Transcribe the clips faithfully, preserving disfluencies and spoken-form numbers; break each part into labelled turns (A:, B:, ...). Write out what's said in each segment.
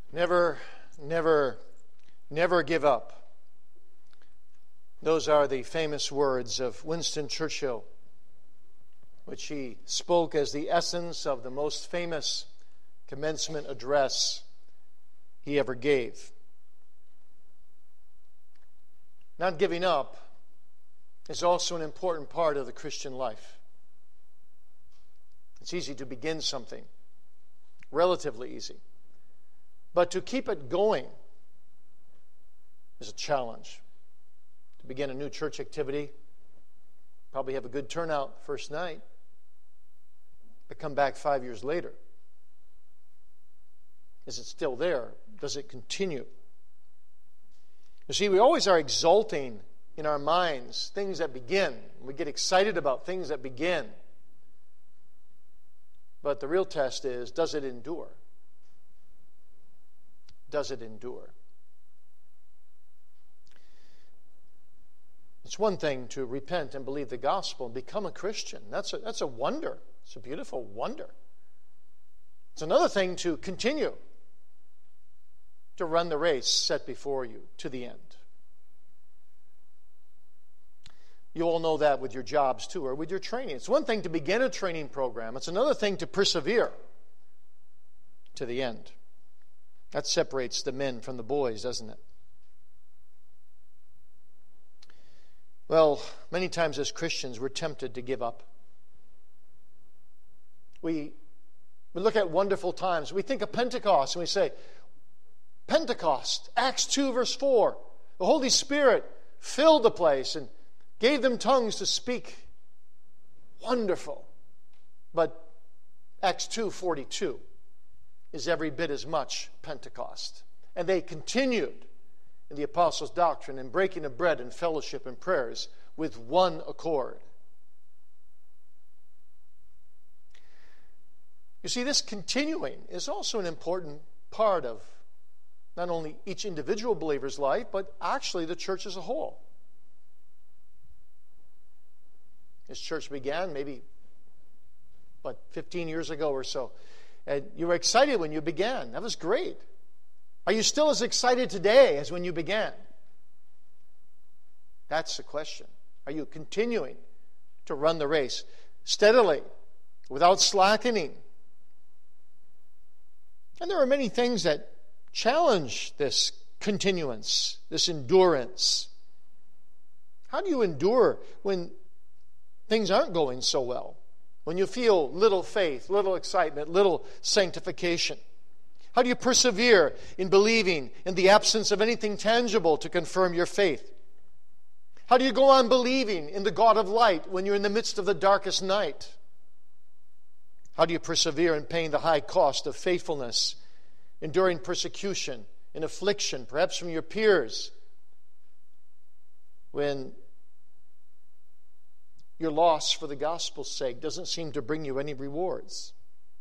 A: Never, never, never give up. Those are the famous words of Winston Churchill, which he spoke as the essence of the most famous commencement address he ever gave. Not giving up is also an important part of the Christian life. It's easy to begin something, relatively easy. But to keep it going is a challenge. To begin a new church activity, probably have a good turnout first night, but come back five years later. Is it still there? Does it continue? You see, we always are exalting in our minds things that begin. We get excited about things that begin. But the real test is, does it endure? Does it endure? It's one thing to repent and believe the gospel and become a Christian. That's a, that's a wonder. It's a beautiful wonder. It's another thing to continue to run the race set before you to the end. You all know that with your jobs too, or with your training. It's one thing to begin a training program. It's another thing to persevere to the end. That separates the men from the boys, doesn't it? Well, many times as Christians, we're tempted to give up. We, we look at wonderful times. We think of Pentecost and we say, Pentecost, Acts two verse four. The Holy Spirit filled the place and gave them tongues to speak. Wonderful. But Acts two forty-two is every bit as much Pentecost. And they continued in the apostles' doctrine and breaking of bread and fellowship and prayers with one accord. You see, this continuing is also an important part of not only each individual believer's life, but actually the church as a whole. This church began maybe, what, fifteen years ago or so. And you were excited when you began. That was great. Are you still as excited today as when you began? That's the question. Are you continuing to run the race steadily, without slackening? And there are many things that challenge this continuance, this endurance. How do you endure when things aren't going so well? When you feel little faith, little excitement, little sanctification? How do you persevere in believing in the absence of anything tangible to confirm your faith? How do you go on believing in the God of light when you're in the midst of the darkest night? How do you persevere in paying the high cost of faithfulness, enduring persecution and affliction, perhaps from your peers, when your loss for the gospel's sake doesn't seem to bring you any rewards?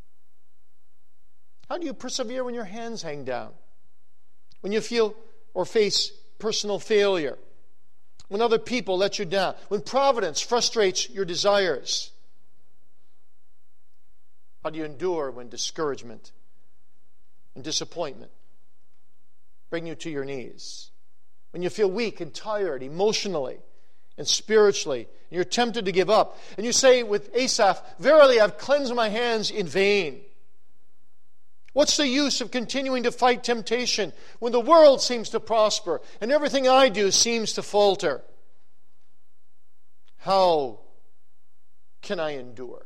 A: How do you persevere when your hands hang down? When you feel or face personal failure? When other people let you down? When providence frustrates your desires? How do you endure when discouragement and disappointment bring you to your knees? When you feel weak and tired emotionally and spiritually, and you're tempted to give up, and you say with Asaph, "Verily, I've cleansed my hands in vain." What's the use of continuing to fight temptation when the world seems to prosper and everything I do seems to falter? How can I endure?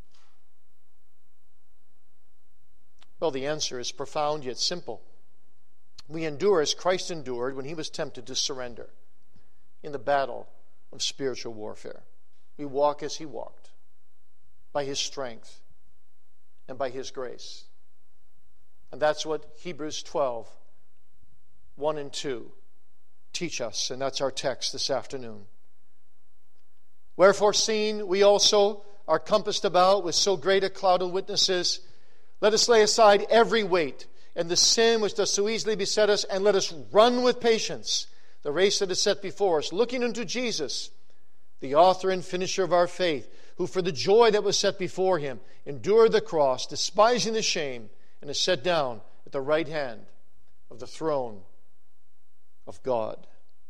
A: Well, the answer is profound yet simple. We endure as Christ endured when he was tempted to surrender in the battle of spiritual warfare. We walk as he walked, by his strength and by his grace. And that's what Hebrews twelve, one and two teach us, and that's our text this afternoon. Wherefore, seeing we also are compassed about with so great a cloud of witnesses, let us lay aside every weight and the sin which does so easily beset us, and let us run with patience the race that is set before us, looking unto Jesus, the author and finisher of our faith, who for the joy that was set before him endured the cross, despising the shame, and is set down at the right hand of the throne of God.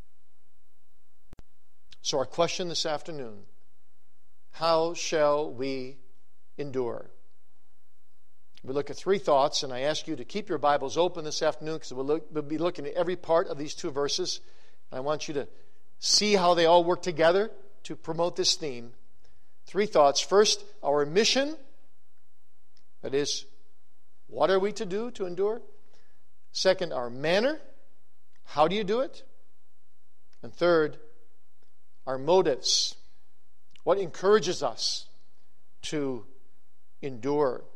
A: So our question this afternoon, how shall we endure? We look at three thoughts, and I ask you to keep your Bibles open this afternoon because we'll, look, we'll be looking at every part of these two verses. And I want you to see how they all work together to promote this theme. Three thoughts. First, our mission. That is, what are we to do to endure? Second, our manner. How do you do it? And third, our motives. What encourages us to endure?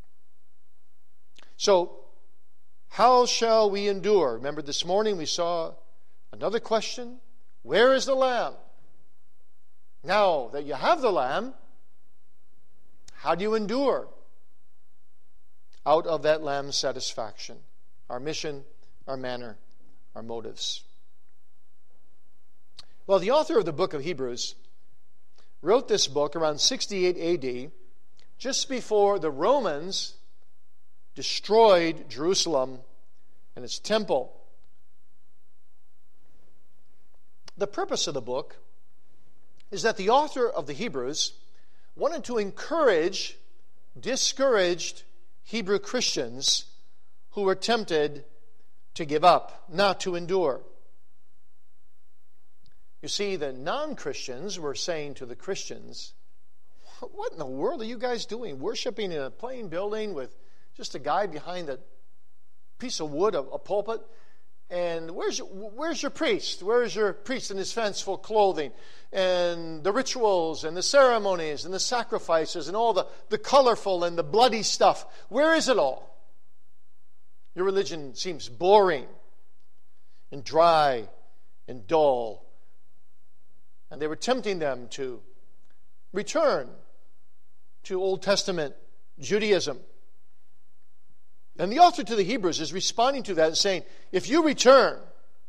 A: So, how shall we endure? Remember this morning we saw another question. Where is the Lamb? Now that you have the Lamb, how do you endure out of that Lamb's satisfaction? Our mission, our manner, our motives. Well, the author of the book of Hebrews wrote this book around sixty-eight A D, just before the Romans destroyed Jerusalem and its temple. The purpose of the book is that the author of the Hebrews wanted to encourage discouraged Hebrew Christians who were tempted to give up, not to endure. You see, the non-Christians were saying to the Christians, what in the world are you guys doing? Worshiping in a plain building with just a guy behind a piece of wood, a, a pulpit? And where's your, where's your priest? Where's your priest in his fanciful clothing? And the rituals and the ceremonies and the sacrifices and all the, the colorful and the bloody stuff. Where is it all? Your religion seems boring and dry and dull. And they were tempting them to return to Old Testament Judaism. And the author to the Hebrews is responding to that and saying, if you return,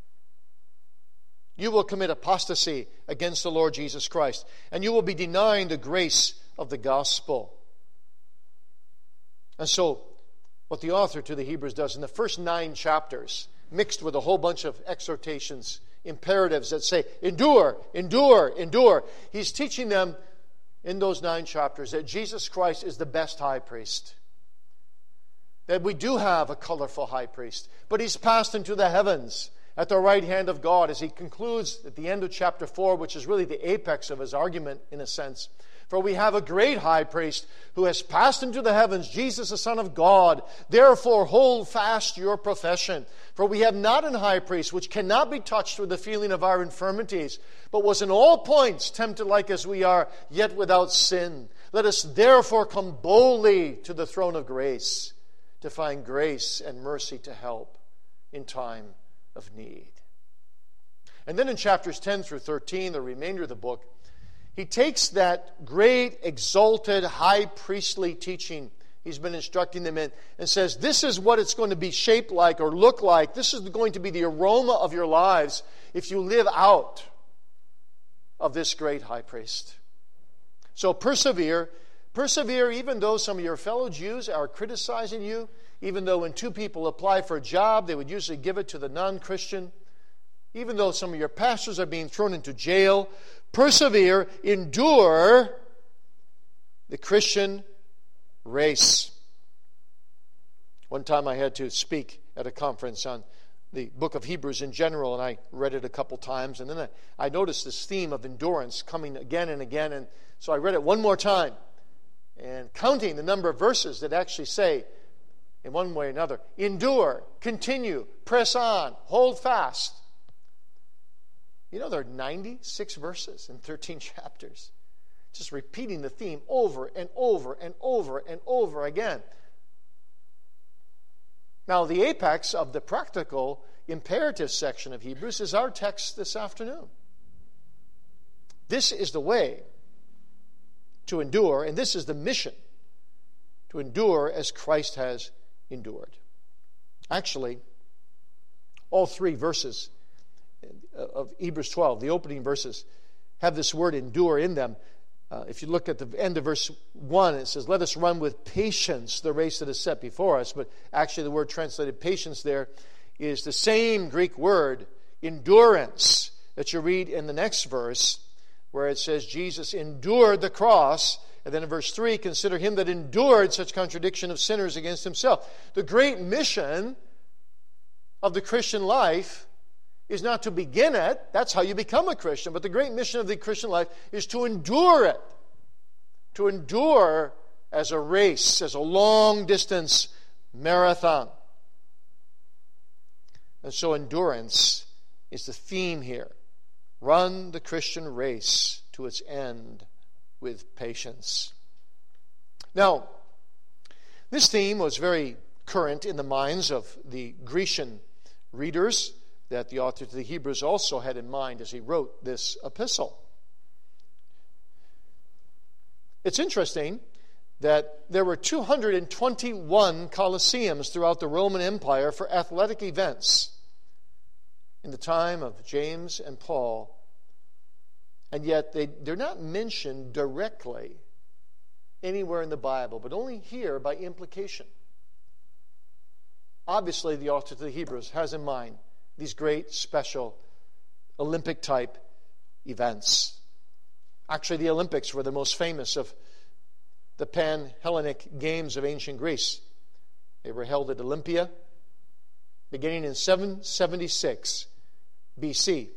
A: you will commit apostasy against the Lord Jesus Christ, and you will be denying the grace of the gospel. And so, what the author to the Hebrews does in the first nine chapters, mixed with a whole bunch of exhortations, imperatives that say, endure, endure, endure. He's teaching them in those nine chapters that Jesus Christ is the best high priest. That we do have a colorful high priest, but he's passed into the heavens at the right hand of God, as he concludes at the end of chapter four, which is really the apex of his argument in a sense. For we have a great high priest who has passed into the heavens, Jesus the Son of God. Therefore hold fast your profession. For we have not an high priest which cannot be touched with the feeling of our infirmities, but was in all points tempted like as we are, yet without sin. Let us therefore come boldly to the throne of grace, to find grace and mercy to help in time of need. And then in chapters ten through thirteen, the remainder of the book, he takes that great, exalted, high priestly teaching he's been instructing them in and says, this is what it's going to be shaped like or look like. This is going to be the aroma of your lives if you live out of this great high priest. So persevere. Persevere even though some of your fellow Jews are criticizing you, even though when two people apply for a job, they would usually give it to the non-Christian, even though some of your pastors are being thrown into jail. Persevere, endure the Christian race. One time I had to speak at a conference on the book of Hebrews in general, and I read it a couple times, and then I, I noticed this theme of endurance coming again and again, and so I read it one more time, and counting the number of verses that actually say, in one way or another, endure, continue, press on, hold fast. You know, there are ninety-six verses in thirteen chapters, just repeating the theme over and over and over and over again. Now, the apex of the practical imperative section of Hebrews is our text this afternoon. This is the way to endure, and this is the mission, to endure as Christ has endured. Actually, all three verses of Hebrews twelve, the opening verses, have this word endure in them. Uh, if you look at the end of verse one, it says, let us run with patience the race that is set before us. But actually the word translated patience there is the same Greek word, endurance, that you read in the next verse, where it says Jesus endured the cross. And then in verse three, consider him that endured such contradiction of sinners against himself. The great mission of the Christian life is not to begin it. That's how you become a Christian. But the great mission of the Christian life is to endure it. To endure as a race, as a long-distance marathon. And so endurance is the theme here. Run the Christian race to its end with patience. Now, this theme was very current in the minds of the Grecian readers that the author to the Hebrews also had in mind as he wrote this epistle. It's interesting that there were two hundred twenty-one Colosseums throughout the Roman Empire for athletic events in the time of James and Paul, and yet they, they're not mentioned directly anywhere in the Bible, but only here by implication. Obviously, the author to the Hebrews has in mind these great, special, Olympic-type events. Actually, the Olympics were the most famous of the Pan-Hellenic Games of ancient Greece. They were held at Olympia beginning in seven seventy-six B C.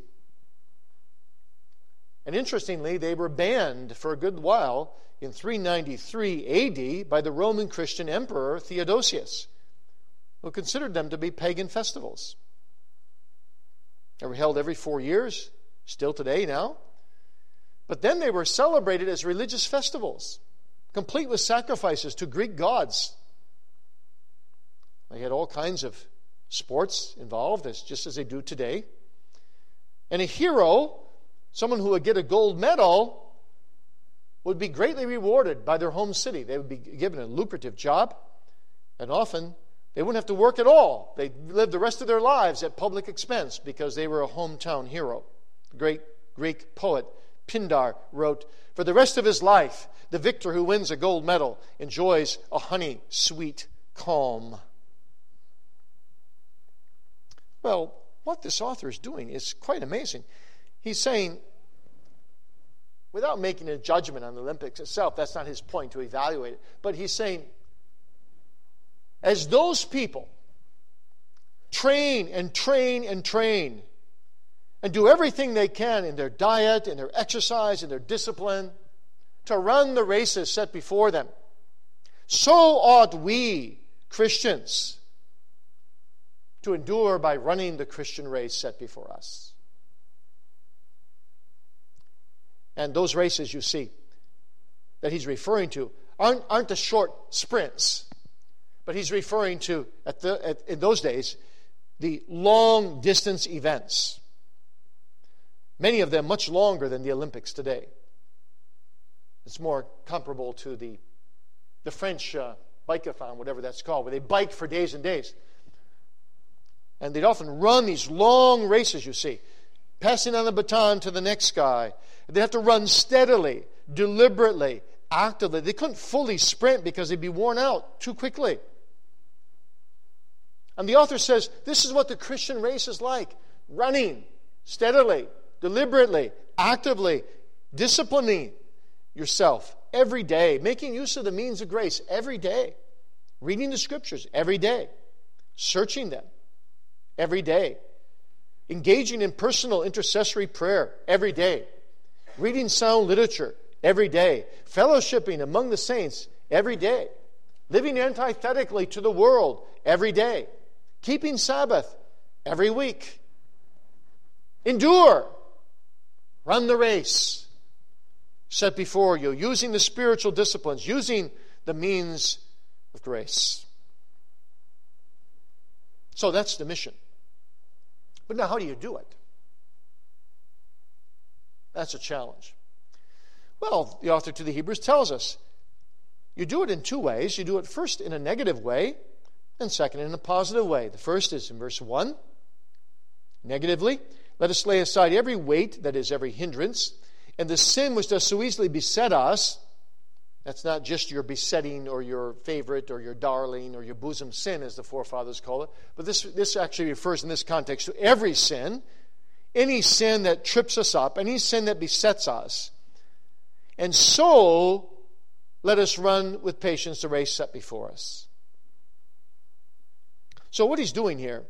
A: And interestingly, they were banned for a good while in three ninety-three A D by the Roman Christian Emperor Theodosius, who considered them to be pagan festivals. They were held every four years, still today now. But then they were celebrated as religious festivals, complete with sacrifices to Greek gods. They had all kinds of sports involved, as just as they do today. And a hero, someone who would get a gold medal, would be greatly rewarded by their home city. They would be given a lucrative job, and often they wouldn't have to work at all. They'd live the rest of their lives at public expense because they were a hometown hero. The great Greek poet Pindar wrote, "For the rest of his life, the victor who wins a gold medal enjoys a honey-sweet calm." Well, what this author is doing is quite amazing. He's saying, without making a judgment on the Olympics itself, that's not his point to evaluate it, but he's saying, as those people train and train and train and do everything they can in their diet, in their exercise, in their discipline, to run the races set before them, so ought we, Christians, to endure by running the Christian race set before us. And those races, you see, that he's referring to aren't, aren't the short sprints, but he's referring to, at the, at, in those days, the long-distance events. Many of them much longer than the Olympics today. It's more comparable to the, the French uh, bike-a-thon, whatever that's called, where they bike for days and days. And they'd often run these long races, you see, passing on the baton to the next guy. They'd have to run steadily, deliberately, actively. They couldn't fully sprint because they'd be worn out too quickly. And the author says, this is what the Christian race is like. Running steadily, deliberately, actively, disciplining yourself every day, making use of the means of grace every day, reading the Scriptures every day, searching them every day, engaging in personal intercessory prayer every day, reading sound literature every day, fellowshipping among the saints every day, living antithetically to the world every day, keeping Sabbath every week. Endure. Run the race set before you, using the spiritual disciplines, using the means of grace. So that's the mission. But now, how do you do it? That's a challenge. Well, the author to the Hebrews tells us you do it in two ways. You do it first in a negative way, and second in a positive way. The first is in verse one. Negatively, let us lay aside every weight, that is, every hindrance, and the sin which does so easily beset us. That's not just your besetting or your favorite or your darling or your bosom sin, as the forefathers call it. But this, this actually refers in this context to every sin, any sin that trips us up, any sin that besets us. And so, let us run with patience the race set before us. So what he's doing here,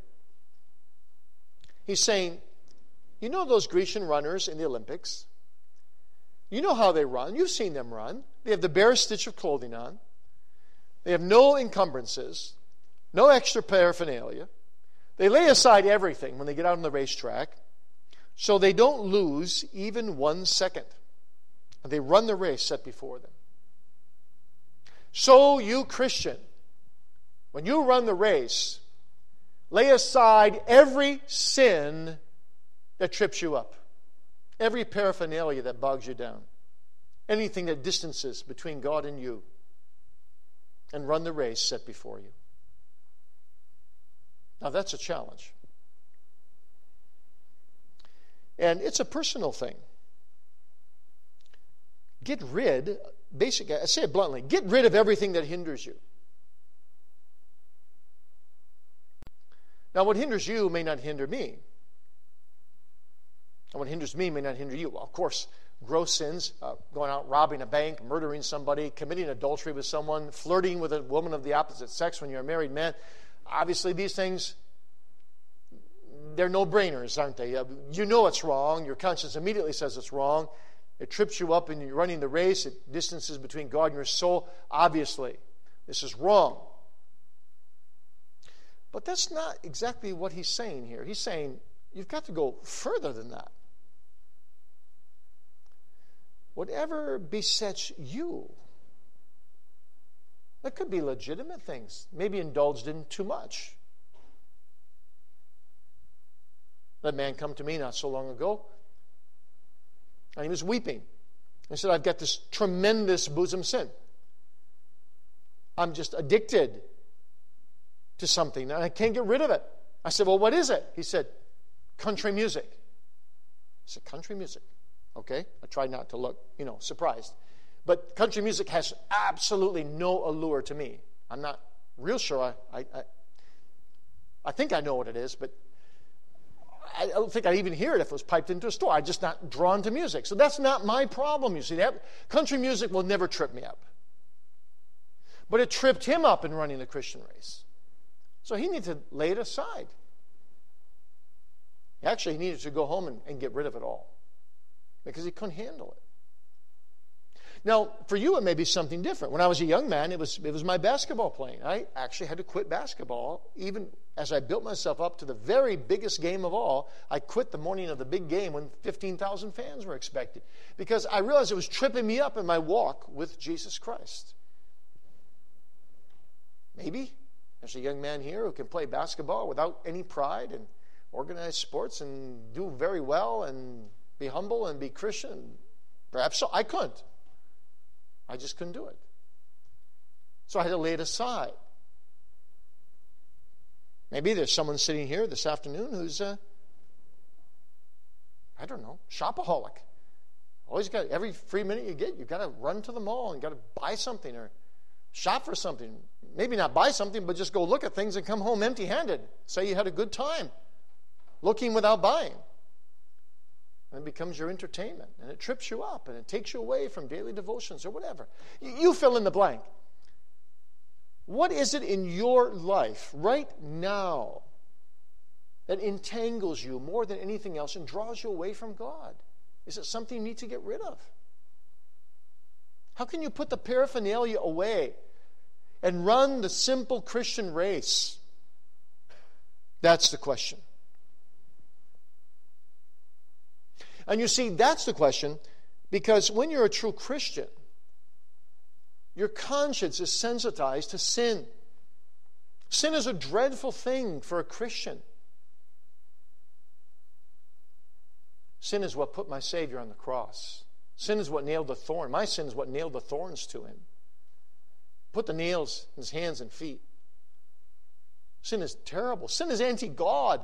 A: he's saying, you know those Grecian runners in the Olympics? You know how they run. You've seen them run. They have the barest stitch of clothing on. They have no encumbrances, no extra paraphernalia. They lay aside everything when they get out on the racetrack, so they don't lose even one second. And they run the race set before them. So you, Christian, when you run the race, lay aside every sin that trips you up, every paraphernalia that bogs you down, anything that distances between God and you, and run the race set before you. Now that's a challenge. And it's a personal thing. Get rid, basically, I say it bluntly, get rid of everything that hinders you. Now what hinders you may not hinder me. And what hinders me may not hinder you. Well, of course, gross sins, uh, going out robbing a bank, murdering somebody, committing adultery with someone, flirting with a woman of the opposite sex when you're a married man. Obviously, these things, they're no-brainers, aren't they? Uh, you know it's wrong. Your conscience immediately says it's wrong. It trips you up and you're running the race. It distances between God and your soul. Obviously, this is wrong. But that's not exactly what he's saying here. He's saying you've got to go further than that. Whatever besets you, that could be legitimate things, maybe indulged in too much. That man come to me not so long ago, and he was weeping. He said, I've got this tremendous bosom sin. I'm just addicted to something, and I can't get rid of it. I said, well, what is it? He said, country music. I said, country music? Okay. I tried not to look, you know, surprised. But country music has absolutely no allure to me. I'm not real sure. I, I, I, I think I know what it is, but I don't think I'd even hear it if it was piped into a store. I'm just not drawn to music. So that's not my problem, you see. That country music will never trip me up. But it tripped him up in running the Christian race. So he needed to lay it aside. Actually, he needed to go home and, and get rid of it all because he couldn't handle it. Now, for you, it may be something different. When I was a young man, it was it was my basketball playing. I actually had to quit basketball. Even as I built myself up to the very biggest game of all, I quit the morning of the big game when fifteen thousand fans were expected because I realized it was tripping me up in my walk with Jesus Christ. Maybe there's a young man here who can play basketball without any pride and organize sports and do very well and be humble and be Christian. Perhaps so. I couldn't. I just couldn't do it. So I had to lay it aside. Maybe there's someone sitting here this afternoon who's a, I don't know, shopaholic. Always got, every free minute you get, you've got to run to the mall and got to buy something or shop for something. Maybe not buy something, but just go look at things and come home empty-handed. Say you had a good time looking without buying. And it becomes your entertainment. And it trips you up. And it takes you away from daily devotions or whatever. You, you fill in the blank. What is it in your life right now that entangles you more than anything else and draws you away from God? Is it something you need to get rid of? How can you put the paraphernalia away and run the simple Christian race? That's the question. And you see, that's the question, because when you're a true Christian, your conscience is sensitized to sin. Sin is a dreadful thing for a Christian. Sin is what put my Savior on the cross. Sin is what nailed the thorn. My sin is what nailed the thorns to him. Put the nails in his hands and feet. Sin is terrible. Sin is anti-God.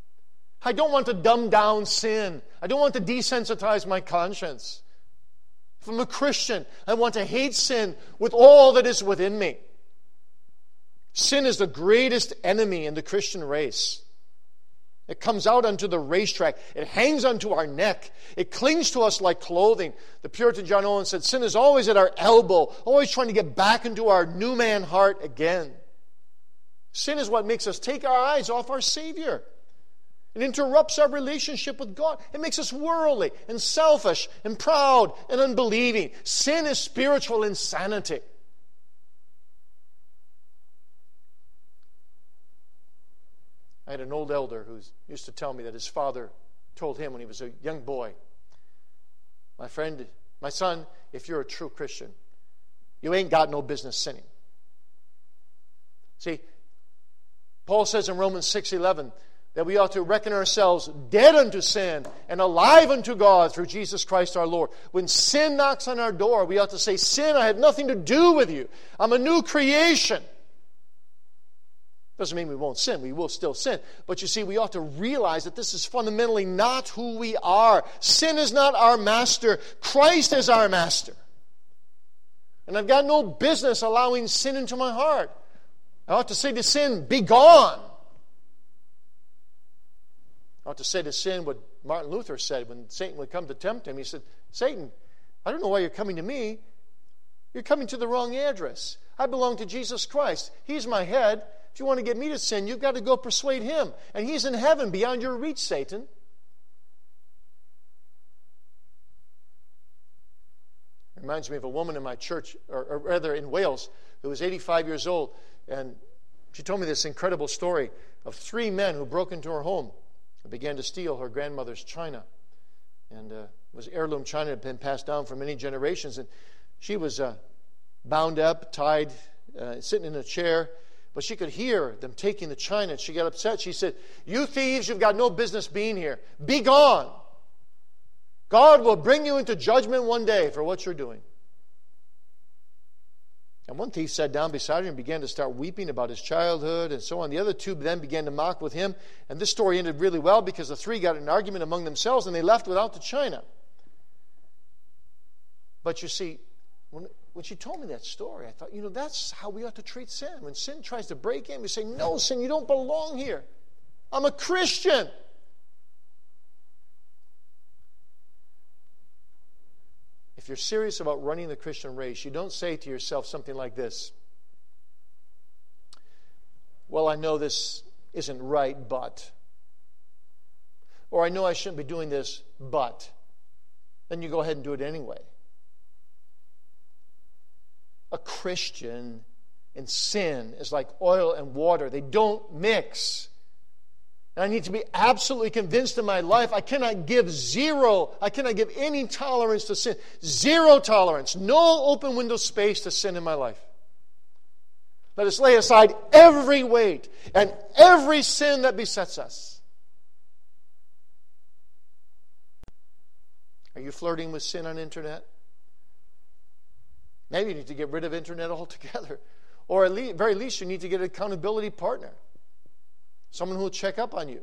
A: I don't want to dumb down sin. I don't want to desensitize my conscience. If I'm a Christian, I want to hate sin with all that is within me. Sin is the greatest enemy in the Christian race. It comes out onto the racetrack. It hangs onto our neck. It clings to us like clothing. The Puritan John Owen said, sin is always at our elbow, always trying to get back into our new man heart again. Sin is what makes us take our eyes off our Savior. It interrupts our relationship with God. It makes us worldly and selfish and proud and unbelieving. Sin is spiritual insanity. I had an old elder who used to tell me that his father told him when he was a young boy, my friend, my son, if you're a true Christian, you ain't got no business sinning. See, Paul says in Romans six eleven that we ought to reckon ourselves dead unto sin and alive unto God through Jesus Christ our Lord. When sin knocks on our door, we ought to say, sin, I have nothing to do with you. I'm a new creation. Doesn't mean we won't sin. We will still sin. But you see, we ought to realize that this is fundamentally not who we are. Sin is not our master. Christ is our master. And I've got no business allowing sin into my heart. I ought to say to sin, be gone. I ought to say to sin what Martin Luther said when Satan would come to tempt him. He said, Satan, I don't know why you're coming to me. You're coming to the wrong address. I belong to Jesus Christ. He's my head. If you want to get me to sin, you've got to go persuade Him. And He's in heaven beyond your reach, Satan. It reminds me of a woman in my church, or, or rather in Wales, who was eighty-five years old. And she told me this incredible story of three men who broke into her home and began to steal her grandmother's china. And uh, it was heirloom china that had been passed down for many generations. And she was uh, bound up, tied, uh, sitting in a chair. But she could hear them taking the china, and she got upset. She said, you thieves, you've got no business being here. Be gone. God will bring you into judgment one day for what you're doing. And one thief sat down beside her and began to start weeping about his childhood and so on. The other two then began to mock with him. And this story ended really well because the three got in an argument among themselves and they left without the china. But you see, when When she told me that story, I thought, you know, that's how we ought to treat sin. When sin tries to break in, we say, no, sin, you don't belong here. I'm a Christian. If you're serious about running the Christian race, you don't say to yourself something like this. Well, I know this isn't right, but. Or I know I shouldn't be doing this, but. Then you go ahead and do it anyway. A Christian and sin is like oil and water. They don't mix. And I need to be absolutely convinced in my life I cannot give zero, I cannot give any tolerance to sin. Zero tolerance. No open window space to sin in my life. Let us lay aside every weight and every sin that besets us. Are you flirting with sin on the internet? Maybe you need to get rid of internet altogether. Or at least, very least, you need to get an accountability partner. Someone who will check up on you.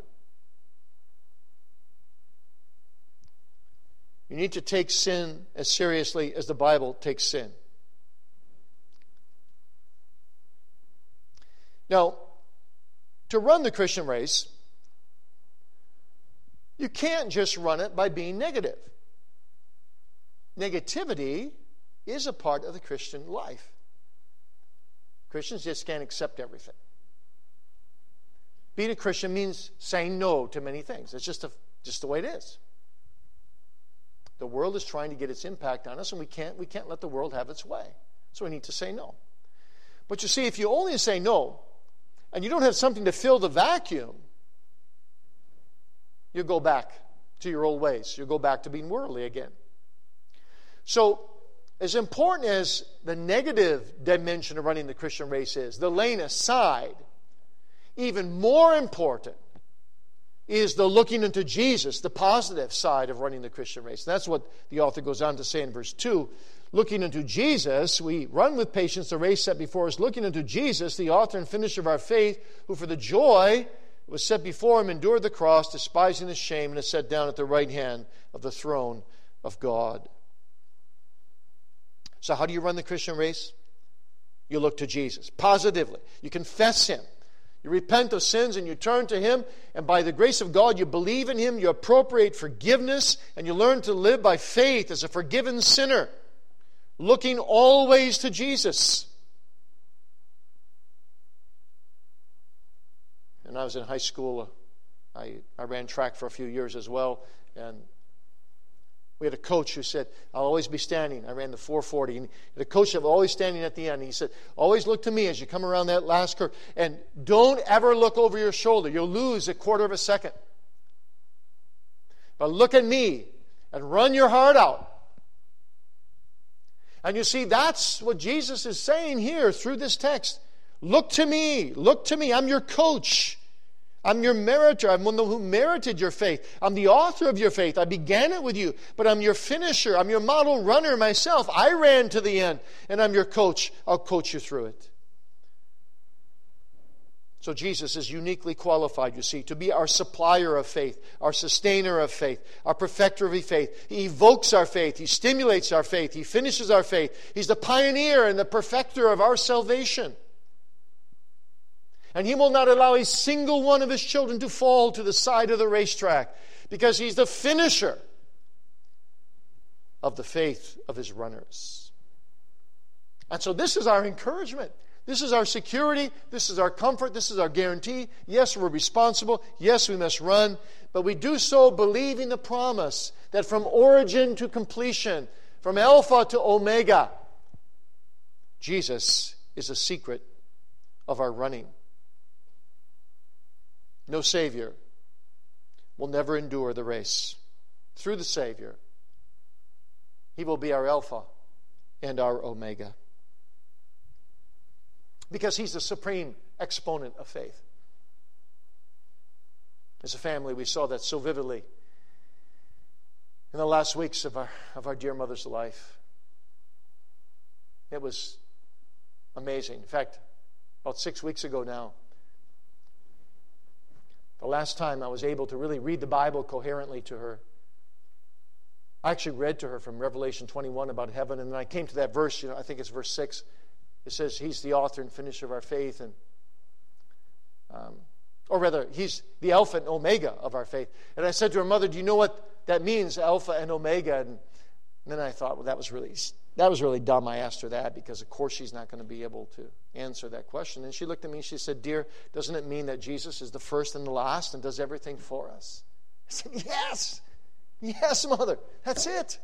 A: You need to take sin as seriously as the Bible takes sin. Now, to run the Christian race, you can't just run it by being negative. Negativity is a part of the Christian life. Christians just can't accept everything. Being a Christian means saying no to many things. It's just, a, just the way it is. The world is trying to get its impact on us, and we can't, we can't let the world have its way. So we need to say no. But you see, if you only say no, and you don't have something to fill the vacuum, you'll go back to your old ways. You'll go back to being worldly again. So, as important as the negative dimension of running the Christian race is, the laying aside, even more important is the looking into Jesus, the positive side of running the Christian race. That's what the author goes on to say in verse two. Looking into Jesus, we run with patience the race set before us, looking into Jesus, the author and finisher of our faith, who for the joy that was set before him endured the cross, despising the shame, and is set down at the right hand of the throne of God. So how do you run the Christian race? You look to Jesus, positively. You confess Him. You repent of sins and you turn to Him. And by the grace of God, you believe in Him. You appropriate forgiveness. And you learn to live by faith as a forgiven sinner, looking always to Jesus. And I was in high school. I, I ran track for a few years as well. And we had a coach who said, I'll always be standing. I ran the four forty. And the coach was always standing at the end. He said, always look to me as you come around that last curve. And don't ever look over your shoulder. You'll lose a quarter of a second. But look at me and run your heart out. And you see, that's what Jesus is saying here through this text. Look to me. Look to me. I'm your coach. I'm your meritor. I'm one who merited your faith. I'm the author of your faith. I began it with you, but I'm your finisher. I'm your model runner myself. I ran to the end, and I'm your coach. I'll coach you through it. So Jesus is uniquely qualified, you see, to be our supplier of faith, our sustainer of faith, our perfecter of faith. He evokes our faith. He stimulates our faith. He finishes our faith. He's the pioneer and the perfecter of our salvation. And He will not allow a single one of His children to fall to the side of the racetrack, because He's the finisher of the faith of His runners. And so this is our encouragement. This is our security. This is our comfort. This is our guarantee. Yes, we're responsible. Yes, we must run. But we do so believing the promise that from origin to completion, from Alpha to Omega, Jesus is the secret of our running. No Savior will never endure the race. Through the Savior, He will be our Alpha and our Omega. Because He's the supreme exponent of faith. As a family, we saw that so vividly in the last weeks of our, of our dear mother's life. It was amazing. In fact, about six weeks ago now, the last time I was able to really read the Bible coherently to her, I actually read to her from Revelation twenty-one about heaven, and then I came to that verse, you know, I think it's verse six. It says He's the author and finisher of our faith, and um, or rather, He's the Alpha and Omega of our faith. And I said to her, Mother, do you know what that means, Alpha and Omega? And, and then I thought, well, that was really that was really dumb. I asked her that because, of course, she's not going to be able to answer that question. And she looked at me and she said, Dear, doesn't it mean that Jesus is the first and the last and does everything for us? I said, yes. Yes, Mother. That's it.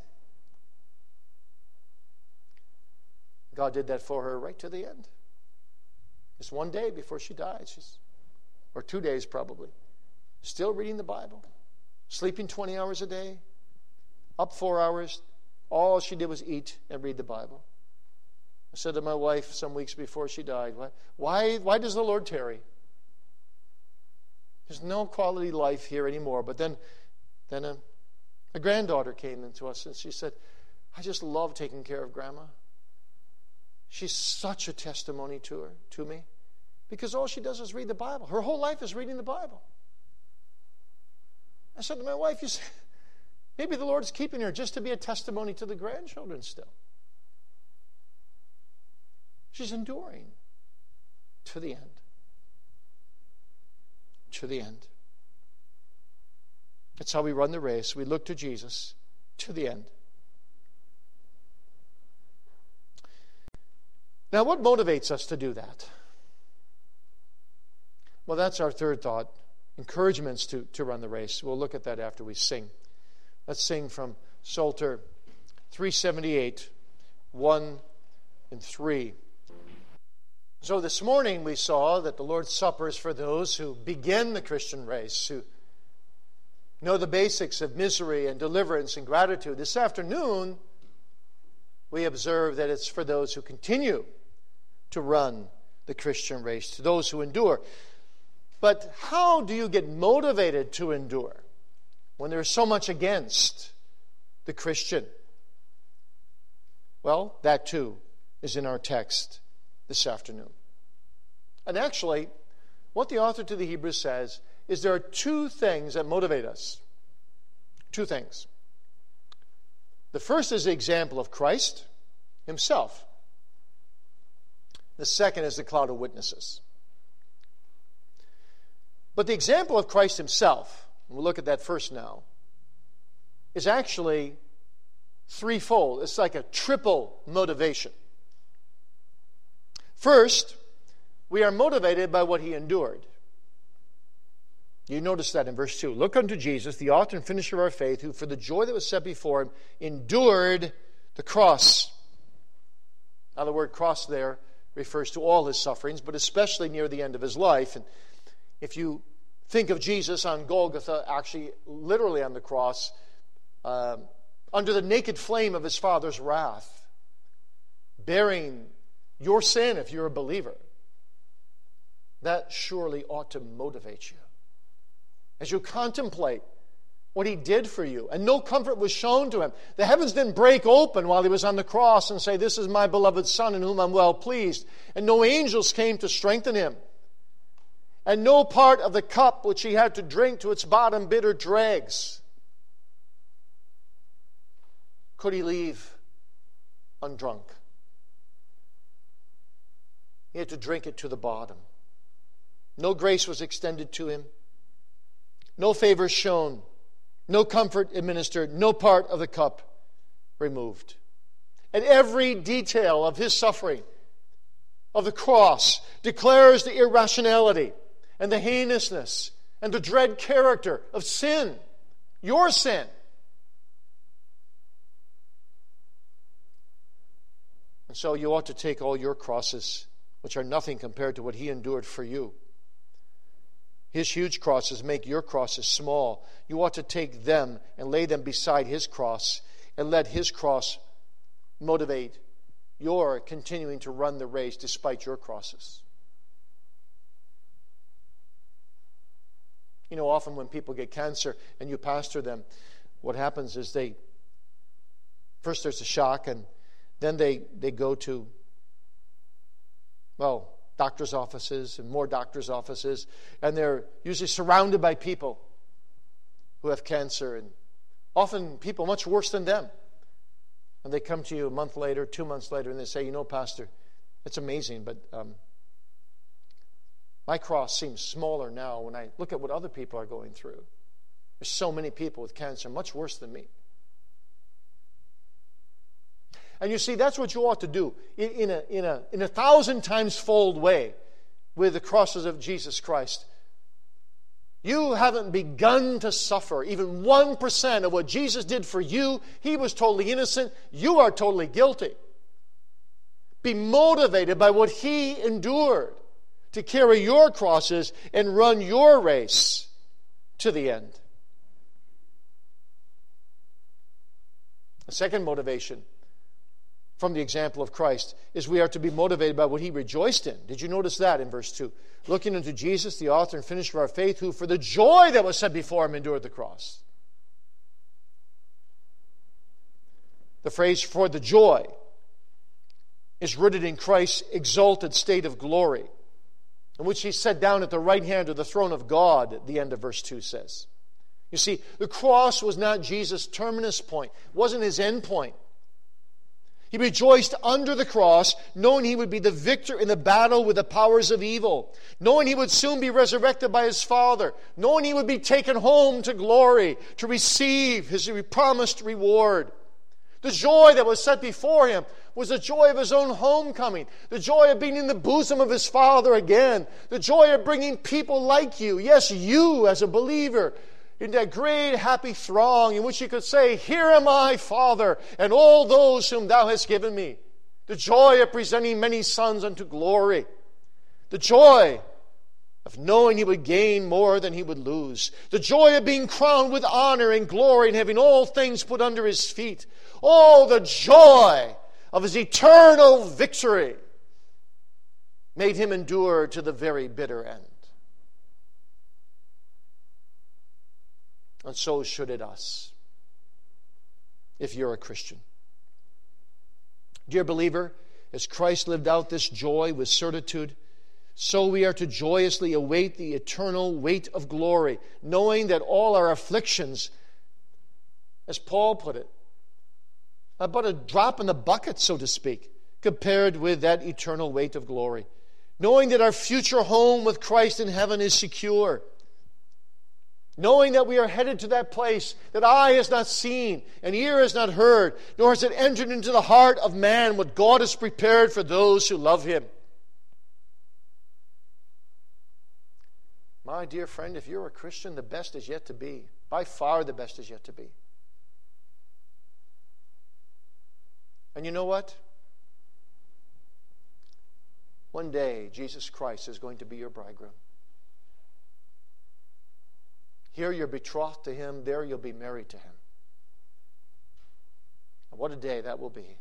A: God did that for her right to the end. Just one day before she died, she's, or two days probably, still reading the Bible, sleeping twenty hours a day, up four hours. All she did was eat and read the Bible. I said to my wife some weeks before she died, why, why, why does the Lord tarry? There's no quality life here anymore. But then, then a, a granddaughter came into us and she said, I just love taking care of Grandma. She's such a testimony to her, to me, because all she does is read the Bible. Her whole life is reading the Bible. I said to my wife, you say, maybe the Lord's keeping her just to be a testimony to the grandchildren still. She's enduring to the end. To the end. That's how we run the race. We look to Jesus to the end. Now, what motivates us to do that? Well, that's our third thought. Encouragements to, to run the race. We'll look at that after we sing. Let's sing from Psalter three seventy-eight, one and three. So this morning we saw that the Lord's Supper is for those who begin the Christian race, who know the basics of misery and deliverance and gratitude. This afternoon, we observe that it's for those who continue to run the Christian race, to those who endure. But how do you get motivated to endure when there's so much against the Christian? Well, that too is in our text this afternoon. And actually, what the author to the Hebrews says is there are two things that motivate us. Two things. The first is the example of Christ, himself. The second is the cloud of witnesses. But the example of Christ himself, and we'll look at that first now, is actually threefold. It's like a triple motivation. First, we are motivated by what he endured. You notice that in verse two. Look unto Jesus, the author and finisher of our faith, who for the joy that was set before him endured the cross. Now the word cross there refers to all his sufferings, but especially near the end of his life. And if you think of Jesus on Golgotha, actually literally on the cross, uh, under the naked flame of his Father's wrath, bearing your sin if you're a believer, that surely ought to motivate you. As you contemplate what he did for you, and no comfort was shown to him. The heavens didn't break open while he was on the cross and say, "This is my beloved Son in whom I'm well pleased." And no angels came to strengthen him. And no part of the cup which he had to drink to its bottom bitter dregs could he leave undrunk. He had to drink it to the bottom. No grace was extended to him. No favor shown. No comfort administered. No part of the cup removed. And every detail of his suffering, of the cross, declares the irrationality and the heinousness and the dread character of sin. Your sin. And so you ought to take all your crosses, which are nothing compared to what he endured for you. His huge crosses make your crosses small. You ought to take them and lay them beside his cross and let his cross motivate your continuing to run the race despite your crosses. You know, often when people get cancer and you pastor them, what happens is they, first there's a shock, and then they, they go to, well, doctor's offices and more doctor's offices, and they're usually surrounded by people who have cancer, and often people much worse than them. And they come to you a month later, two months later, and they say, "You know, Pastor, it's amazing, but um, my cross seems smaller now when I look at what other people are going through. There's so many people with cancer, much worse than me." And you see, that's what you ought to do in, in, a, in, a, in a thousand times fold way with the crosses of Jesus Christ. You haven't begun to suffer even one percent of what Jesus did for you. He was totally innocent. You are totally guilty. Be motivated by what he endured to carry your crosses and run your race to the end. The second motivation from the example of Christ is we are to be motivated by what he rejoiced in. Did you notice that in verse two? Looking unto Jesus, the author and finisher of our faith, who for the joy that was set before him endured the cross. The phrase "for the joy" is rooted in Christ's exalted state of glory, in which he sat down at the right hand of the throne of God, the end of verse two says. You see, the cross was not Jesus' terminus point. It wasn't his end point. He rejoiced under the cross, knowing he would be the victor in the battle with the powers of evil, knowing he would soon be resurrected by his Father, knowing he would be taken home to glory to receive his promised reward. The joy that was set before him was the joy of his own homecoming, the joy of being in the bosom of his Father again, the joy of bringing people like you, yes, you as a believer, in that great happy throng in which he could say, "Here am I, Father, and all those whom thou hast given me." The joy of presenting many sons unto glory. The joy of knowing he would gain more than he would lose. The joy of being crowned with honor and glory and having all things put under his feet. Oh, the joy of his eternal victory made him endure to the very bitter end. And so should it us, if you're a Christian. Dear believer, as Christ lived out this joy with certitude, so we are to joyously await the eternal weight of glory, knowing that all our afflictions, as Paul put it, but a drop in the bucket, so to speak, compared with that eternal weight of glory. Knowing that our future home with Christ in heaven is secure. Knowing that we are headed to that place that eye has not seen and ear has not heard, nor has it entered into the heart of man what God has prepared for those who love Him. My dear friend, if you're a Christian, the best is yet to be. By far the best is yet to be. And you know what? One day, Jesus Christ is going to be your bridegroom. Here you're betrothed to Him. There you'll be married to Him. And what a day that will be.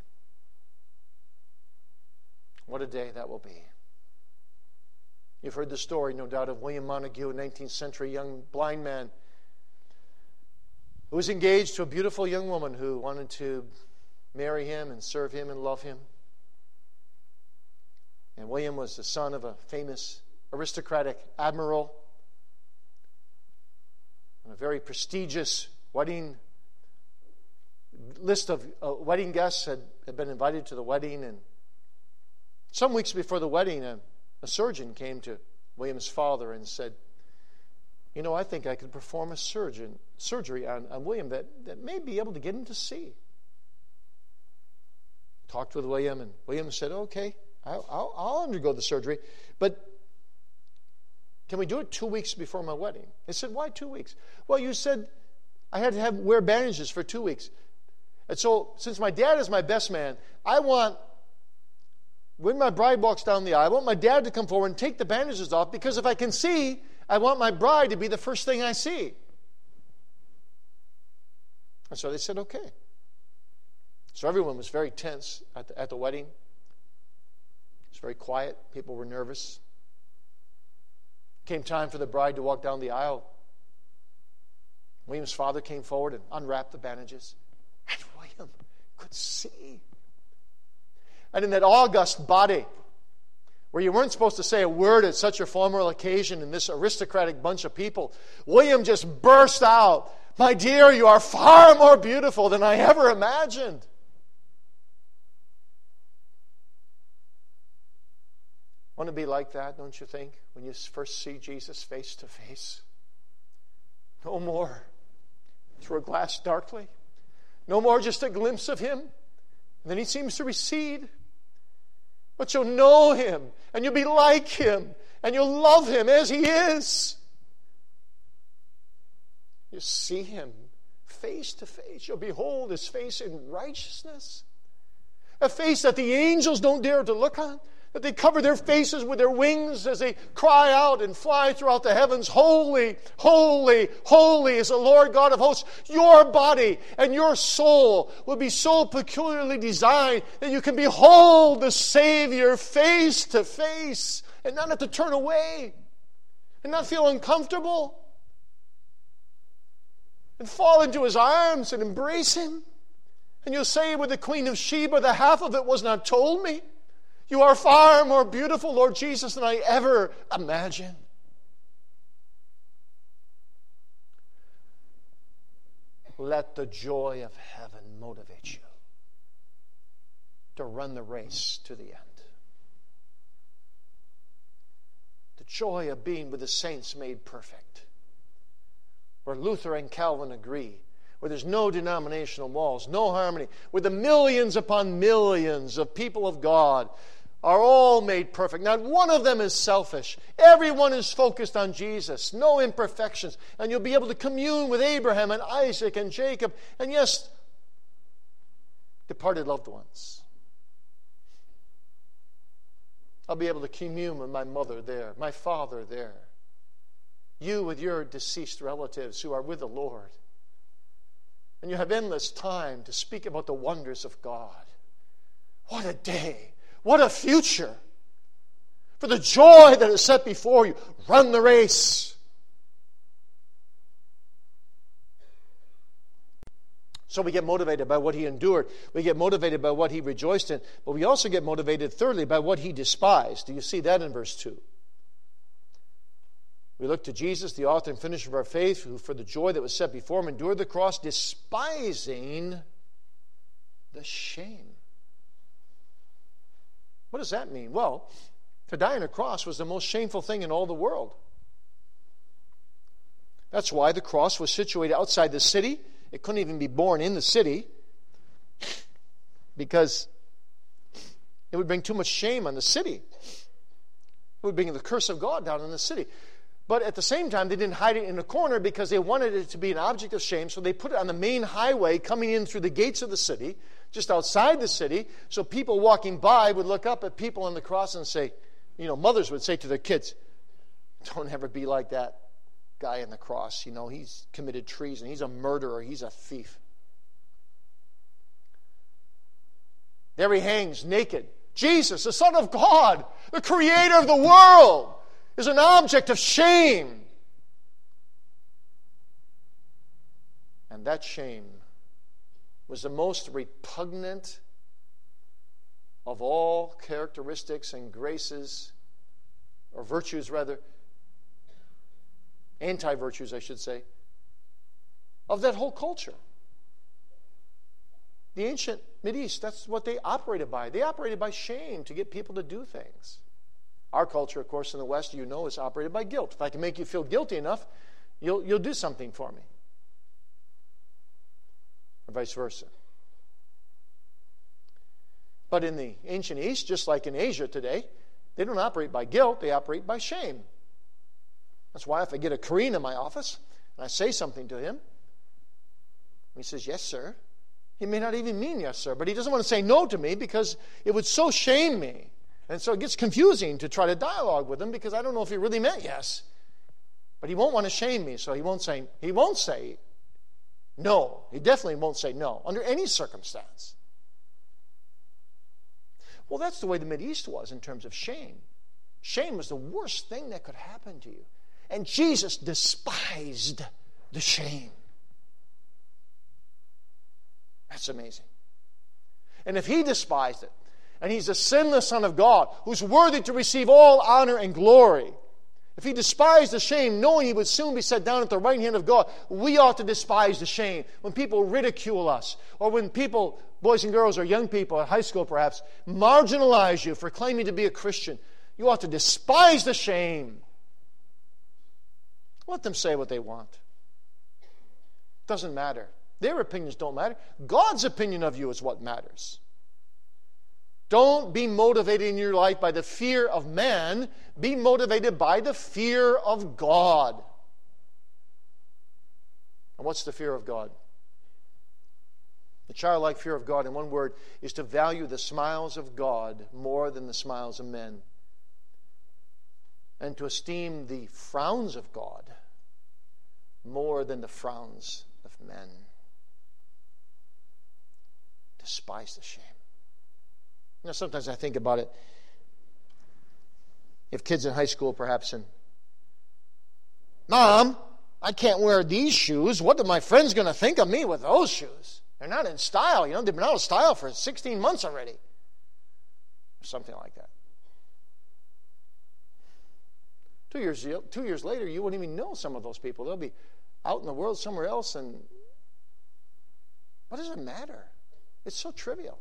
A: What a day that will be. You've heard the story, no doubt, of William Montague, a nineteenth century young blind man who was engaged to a beautiful young woman who wanted to marry him and serve him and love him. And William was the son of a famous aristocratic admiral. And a very prestigious wedding list of uh, wedding guests had, had been invited to the wedding. And some weeks before the wedding, a, a surgeon came to William's father and said, you know, I think I could perform a surgeon surgery on, on William that, that may be able to get him to see. Talked with William, and William said, okay, I'll, I'll, I'll undergo the surgery, but can we do it two weeks before my wedding? They said, why two weeks? Well, you said I had to have wear bandages for two weeks. And so, since my dad is my best man, I want, when my bride walks down the aisle, I want my dad to come forward and take the bandages off, because if I can see, I want my bride to be the first thing I see. And so they said, okay. So everyone was very tense at the, at the wedding. It was very quiet. People were nervous. Came time for the bride to walk down the aisle. William's father came forward and unwrapped the bandages. And William could see. And in that august body, where you weren't supposed to say a word at such a formal occasion in this aristocratic bunch of people, William just burst out, my dear, you are far more beautiful than I ever imagined. Want to be like that, don't you think, when you first see Jesus face to face? No more through a glass darkly. No more just a glimpse of Him. And then He seems to recede. But you'll know Him, and you'll be like Him, and you'll love Him as He is. You see Him face to face. You'll behold His face in righteousness. A face that the angels don't dare to look on. That they cover their faces with their wings as they cry out and fly throughout the heavens. Holy, holy, holy is the Lord God of hosts. Your body and your soul will be so peculiarly designed that you can behold the Savior face to face and not have to turn away and not feel uncomfortable and fall into His arms and embrace Him. And you'll say with the Queen of Sheba, the half of it was not told me. You are far more beautiful, Lord Jesus, than I ever imagined. Let the joy of heaven motivate you to run the race to the end. The joy of being with the saints made perfect, where Luther and Calvin agree, where there's no denominational walls, no harmony, where the millions upon millions of people of God are all made perfect. Not one of them is selfish. Everyone is focused on Jesus. No imperfections. And you'll be able to commune with Abraham and Isaac and Jacob. And yes, departed loved ones. I'll be able to commune with my mother there, my father there. You with your deceased relatives who are with the Lord. And you have endless time to speak about the wonders of God. What a day. What a future. For the joy that is set before you, run the race. So we get motivated by what He endured. We get motivated by what He rejoiced in. But we also get motivated, thirdly, by what He despised. Do you see that in verse two? We look to Jesus, the author and finisher of our faith, who for the joy that was set before Him endured the cross, despising the shame. What does that mean? Well, to die on a cross was the most shameful thing in all the world. That's why the cross was situated outside the city. It couldn't even be borne in the city because it would bring too much shame on the city. It would bring the curse of God down on the city. But at the same time, they didn't hide it in a corner because they wanted it to be an object of shame. So they put it on the main highway coming in through the gates of the city, just outside the city, so people walking by would look up at people on the cross and say, you know, mothers would say to their kids, don't ever be like that guy on the cross. You know, he's committed treason. He's a murderer. He's a thief. There he hangs naked. Jesus, the Son of God, the Creator of the world, is an object of shame. And that shame was the most repugnant of all characteristics and graces, or virtues rather, anti-virtues I should say, of that whole culture. The ancient Mideast, that's what they operated by. They operated by shame to get people to do things. Our culture, of course, in the West, you know, is operated by guilt. If I can make you feel guilty enough, you'll, you'll do something for me. Or vice versa. But in the ancient East, just like in Asia today, they don't operate by guilt, they operate by shame. That's why if I get a Korean in my office and I say something to him, he says, yes, sir. He may not even mean yes, sir, but he doesn't want to say no to me because it would so shame me. And so it gets confusing to try to dialogue with him because I don't know if he really meant yes. But he won't want to shame me, so he won't say, he won't say no. He definitely won't say no under any circumstance. Well, that's the way the Mideast was in terms of shame. Shame was the worst thing that could happen to you. And Jesus despised the shame. That's amazing. And if he despised it, and he's the sinless Son of God, who's worthy to receive all honor and glory, if he despised the shame, knowing he would soon be set down at the right hand of God, we ought to despise the shame. When people ridicule us, or when people, boys and girls or young people at high school perhaps, marginalize you for claiming to be a Christian, you ought to despise the shame. Let them say what they want. Doesn't matter. Their opinions don't matter. God's opinion of you is what matters. Don't be motivated in your life by the fear of man. Be motivated by the fear of God. And what's the fear of God? The childlike fear of God, in one word, is to value the smiles of God more than the smiles of men. And to esteem the frowns of God more than the frowns of men. Despise the shame. You know, sometimes I think about it. If kids in high school perhaps, and Mom, I can't wear these shoes. What are my friends going to think of me with those shoes? They're not in style. You know, they've been out of style for sixteen months already. Or something like that. Two years, two years later, you wouldn't even know some of those people. They'll be out in the world somewhere else, and what does it matter? It's so trivial.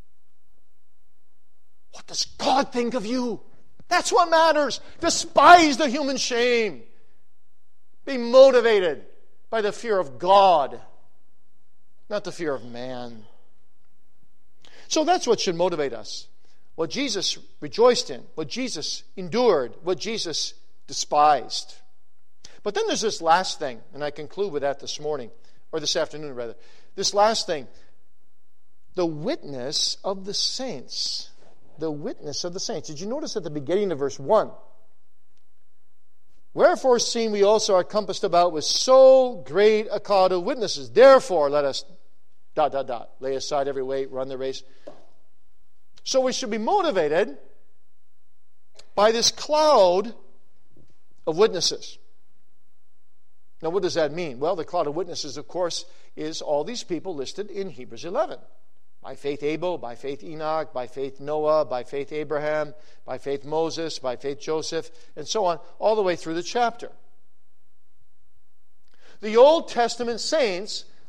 A: What does God think of you? That's what matters. Despise the human shame. Be motivated by the fear of God, not the fear of man. So that's what should motivate us. What Jesus rejoiced in, what Jesus endured, what Jesus despised. But then there's this last thing, and I conclude with that this morning, or this afternoon rather. This last thing, the witness of the saints. The witness of the saints. Did you notice at the beginning of verse one? Wherefore, seeing we also are compassed about with so great a cloud of witnesses, therefore let us, dot, dot, dot, lay aside every weight, run the race. So we should be motivated by this cloud of witnesses. Now, what does that mean? Well, the cloud of witnesses, of course, is all these people listed in Hebrews eleven. By faith Abel, by faith Enoch, by faith Noah, by faith Abraham, by faith Moses, by faith Joseph, and so on, all the way through the chapter. The Old Testament saints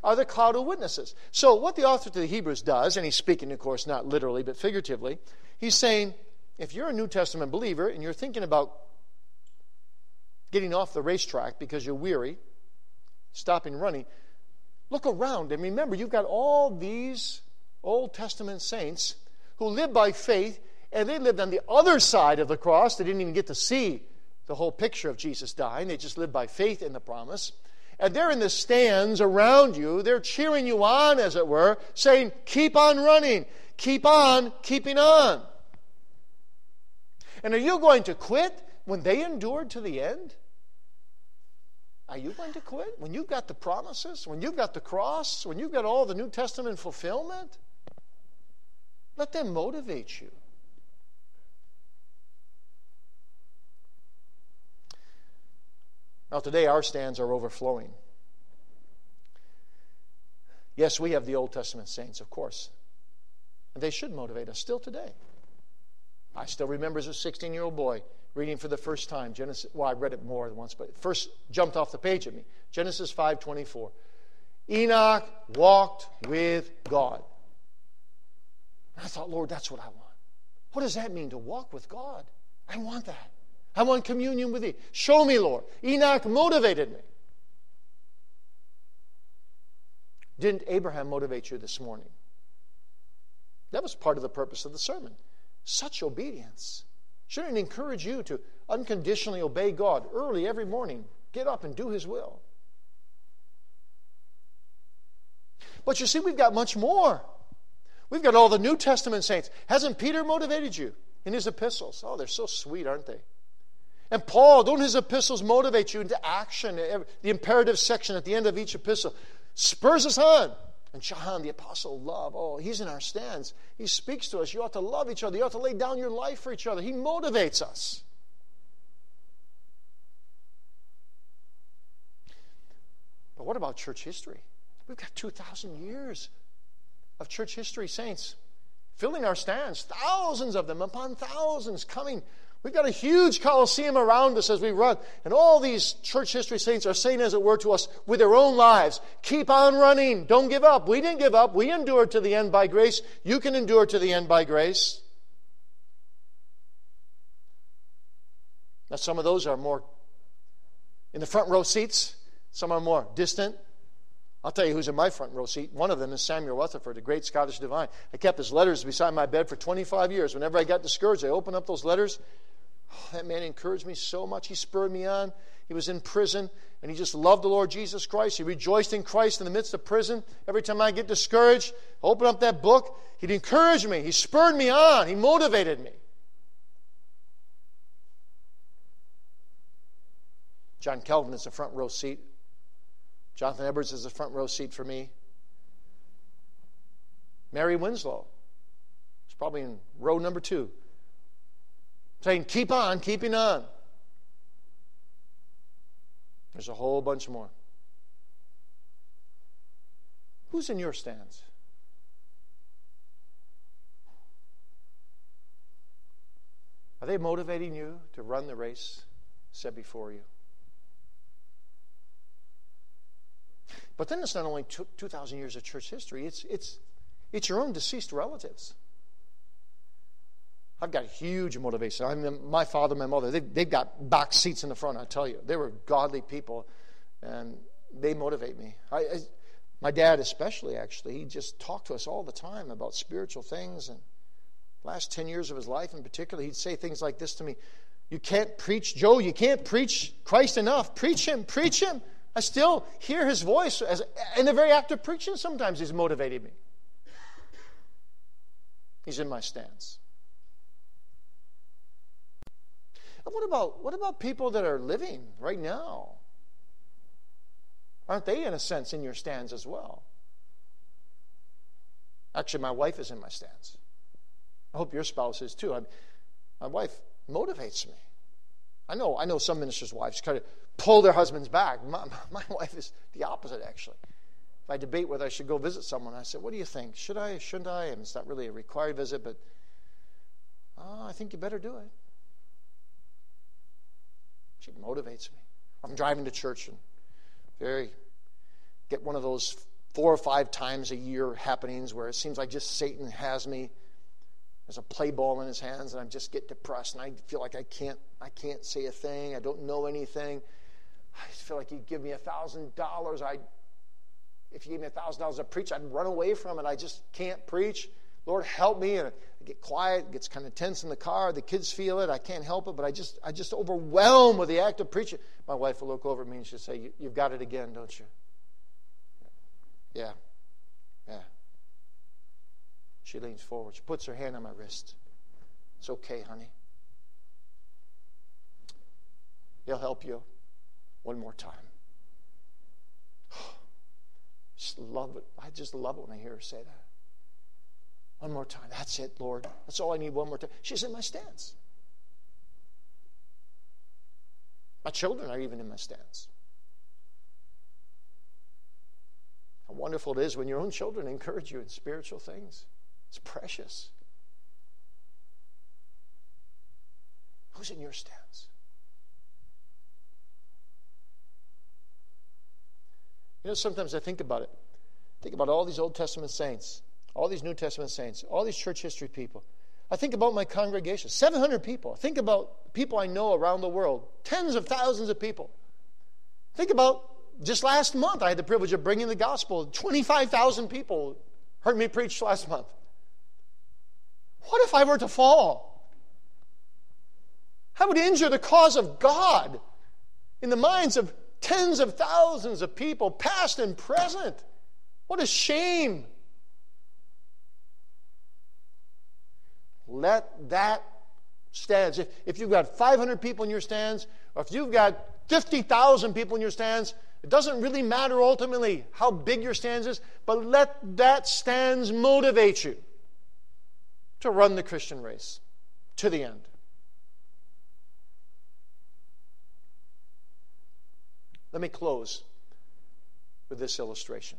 A: are the cloud of witnesses. So what the author to the Hebrews does, and he's speaking, of course, not literally, but figuratively, he's saying, if you're a New Testament believer and you're thinking about getting off the racetrack because you're weary, stopping running, look around and remember you've got all these Old Testament saints who lived by faith, and they lived on the other side of the cross. They didn't even get to see the whole picture of Jesus dying. They just lived by faith in the promise. And they're in the stands around you. They're cheering you on, as it were, saying, keep on running. Keep on keeping on. And are you going to quit when they endured to the end? Are you going to quit when you've got the promises, when you've got the cross, when you've got all the New Testament fulfillment? Let them motivate you. Now, today our stands are overflowing. Yes, we have the Old Testament saints, of course. And they should motivate us still today. I still remember as a sixteen-year-old boy reading for the first time Genesis. Well, I read it more than once, but it first jumped off the page at me. Genesis five twenty-four. Enoch walked with God. And I thought, Lord, that's what I want. What does that mean, to walk with God? I want that. I want communion with Thee. Show me, Lord. Enoch motivated me. Didn't Abraham motivate you this morning? That was part of the purpose of the sermon. Such obedience. Shouldn't it encourage you to unconditionally obey God early every morning? Get up and do His will. But you see, we've got much more. We've got all the New Testament saints. Hasn't Peter motivated you in his epistles? Oh, they're so sweet, aren't they? And Paul, don't his epistles motivate you into action? The imperative section at the end of each epistle spurs us on. And John, the apostle of love, oh, he's in our stands. He speaks to us. You ought to love each other. You ought to lay down your life for each other. He motivates us. But what about church history? We've got two thousand years of church history saints filling our stands. Thousands of them upon thousands coming. We've got a huge Colosseum around us as we run. And all these church history saints are saying, as it were, to us with their own lives, keep on running. Don't give up. We didn't give up. We endured to the end by grace. You can endure to the end by grace. Now, some of those are more in the front row seats. Some are more distant. I'll tell you who's in my front row seat. One of them is Samuel Rutherford, a great Scottish divine. I kept his letters beside my bed for twenty-five years. Whenever I got discouraged, I opened up those letters. Oh, that man encouraged me so much. He spurred me on. He was in prison, and he just loved the Lord Jesus Christ. He rejoiced in Christ in the midst of prison. Every time I get discouraged, I open up that book. He'd encourage me. He spurred me on. He motivated me. John Calvin is a front row seat. Jonathan Edwards is a front row seat for me. Mary Winslow is probably in row number two, saying, keep on, keeping on. There's a whole bunch more. Who's in your stands? Are they motivating you to run the race set before you? But then it's not only two thousand years of church history, it's, it's, it's your own deceased relatives. I've got huge motivation. I mean, my father and my mother, they've, they've got back seats in the front, I tell you. They were godly people, and they motivate me. I, I, my dad especially, actually, he just talked to us all the time about spiritual things. And last ten years of his life in particular, he'd say things like this to me. You can't preach, Joe, you can't preach Christ enough. Preach Him, preach Him. I still hear his voice as, in the very act of preaching. Sometimes he's motivated me. He's in my stance. And what about, what about people that are living right now? Aren't they, in a sense, in your stands as well? Actually, my wife is in my stands. I hope your spouse is too. I, my wife motivates me. I know, I know some ministers' wives kind of pull their husbands back. My, my wife is the opposite, actually. If I debate whether I should go visit someone, I say, what do you think? Should I, shouldn't I? And it's not really a required visit, but oh, I think you better do it. She motivates me. I'm driving to church and very get one of those four or five times a year happenings where it seems like just Satan has me. There's a play ball in his hands, and I just get depressed, and I feel like I can't, I can't say a thing. I don't know anything. I just feel like he'd give me a thousand dollars. I, if he gave me a thousand dollars to preach, I'd run away from it. I just can't preach. Lord, help me. And I get quiet. It gets kind of tense in the car. The kids feel it. I can't help it, but I just, I just overwhelmed with the act of preaching. My wife will look over at me and she'll say, you, "You've got it again, don't you?" Yeah, yeah. She leans forward. She puts her hand on my wrist. "It's okay, honey. He'll help you one more time." Just love it. I just love it when I hear her say that. One more time. That's it, Lord. That's all I need, one more time. She's in my stance. My children are even in my stance. How wonderful it is when your own children encourage you in spiritual things. It's precious. Who's in your stance? You know, sometimes I think about it. Think about all these Old Testament saints, all these New Testament saints, all these church history people. I think about my congregation, seven hundred people. I think about people I know around the world, tens of thousands of people. Think about just last month, I had the privilege of bringing the gospel. twenty-five thousand people heard me preach last month. What if I were to fall? I would injure the cause of God in the minds of tens of thousands of people, past and present. What a shame. Let that stands. If, if you've got five hundred people in your stands, or if you've got fifty thousand people in your stands, it doesn't really matter ultimately how big your stands is, but let that stands motivate you to run the Christian race to the end. Let me close with this illustration.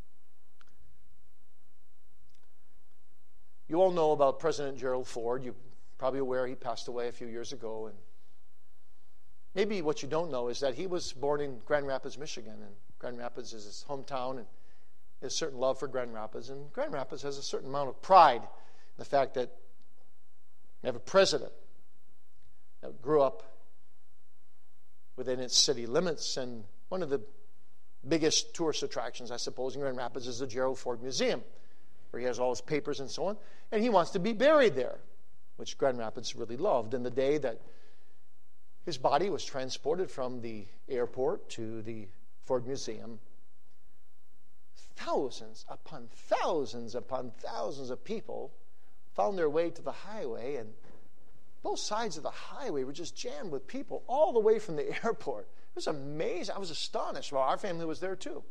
A: You all know about President Gerald Ford. You're probably aware he passed away a few years ago. And maybe what you don't know is that he was born in Grand Rapids, Michigan. And Grand Rapids is his hometown, and there's a certain love for Grand Rapids. And Grand Rapids has a certain amount of pride in the fact that you have a president that grew up within its city limits. And one of the biggest tourist attractions, I suppose, in Grand Rapids is the Gerald Ford Museum, where he has all his papers and so on. And he wants to be buried there, which Grand Rapids really loved. And the day that his body was transported from the airport to the Ford Museum, thousands upon thousands upon thousands of people found their way to the highway, and both sides of the highway were just jammed with people all the way from the airport. It was amazing. I was astonished. Well, our family was there too.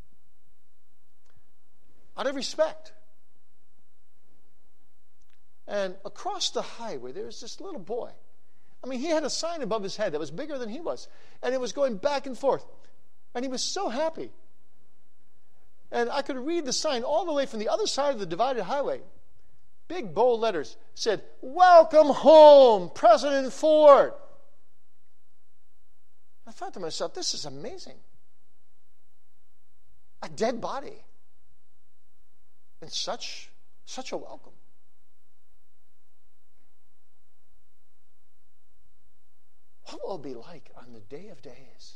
A: Out of respect. And across the highway, there was this little boy. I mean, he had a sign above his head that was bigger than he was. And it was going back and forth. And he was so happy. And I could read the sign all the way from the other side of the divided highway. Big, bold letters said, "Welcome home, President Ford." I thought to myself, this is amazing. A dead body. And such, such a welcome. What will it be like on the day of days,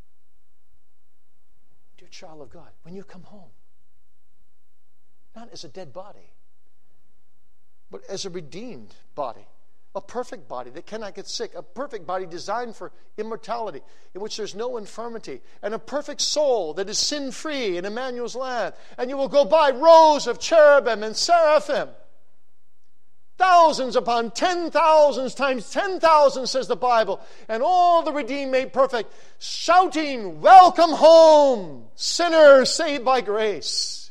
A: dear child of God, when you come home? Not as a dead body, but as a redeemed body, a perfect body that cannot get sick, a perfect body designed for immortality, in which there's no infirmity, and a perfect soul that is sin-free in Emmanuel's land. And you will go by rows of cherubim and seraphim, thousands upon ten thousands times ten thousand, says the Bible, and all the redeemed made perfect, shouting, "Welcome home, sinners saved by grace."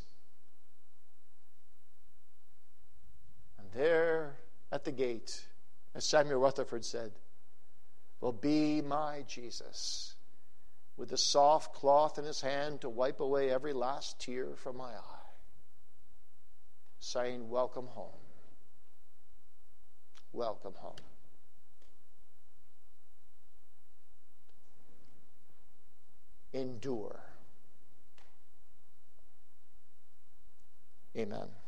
A: And there at the gate, as Samuel Rutherford said, will be my Jesus, with the soft cloth in his hand to wipe away every last tear from my eye, saying, "Welcome home. Welcome home." Endure. Amen.